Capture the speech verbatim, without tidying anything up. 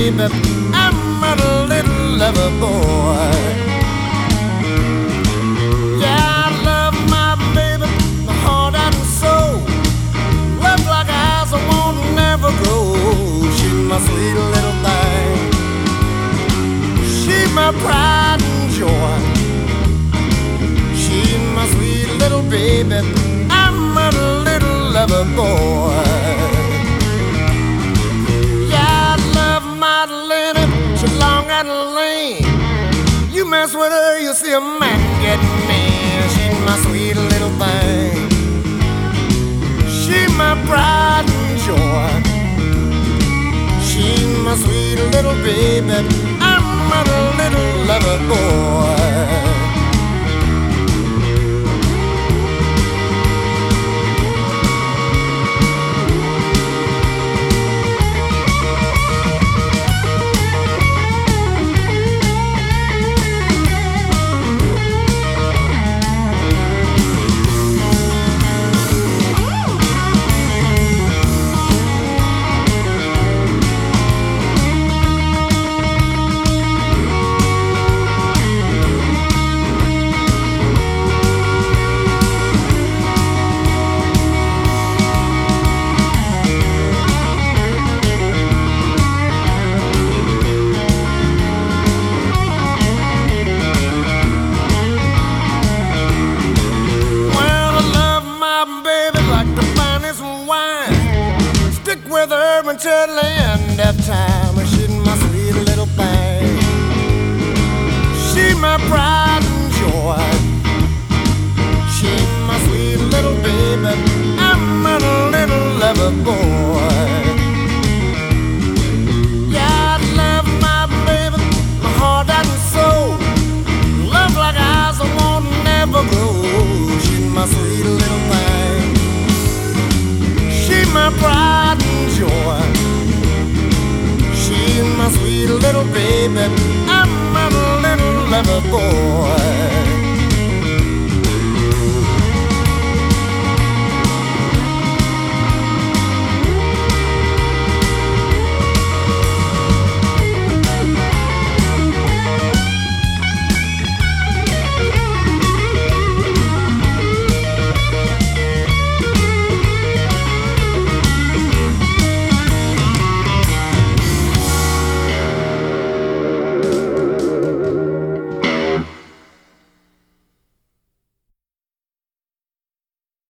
baby, I'm a little lover boy. Yeah, I love my baby, my heart and soul. Love like eyes I won't never grow. She's my sweet little thing. She's my pride and joy. She's my sweet little baby, I'm a little lover boy. Yeah, I love Madeline, she's long and lean. You mess with her, you see a man get mean. She's my sweet little thing. She's my pride and joy. She's my sweet little baby, I'm a little lover boy. With her until the end of time. She's my sweet little thing. She's my pride and joy. She's my sweet little baby, I'm a little lover boy. Yeah, I love my baby, my heart and soul. Love like eyes I won't never grow. She's my sweet little thing. She's my pride and joy. She's my sweet little baby, I'm a little lover boy.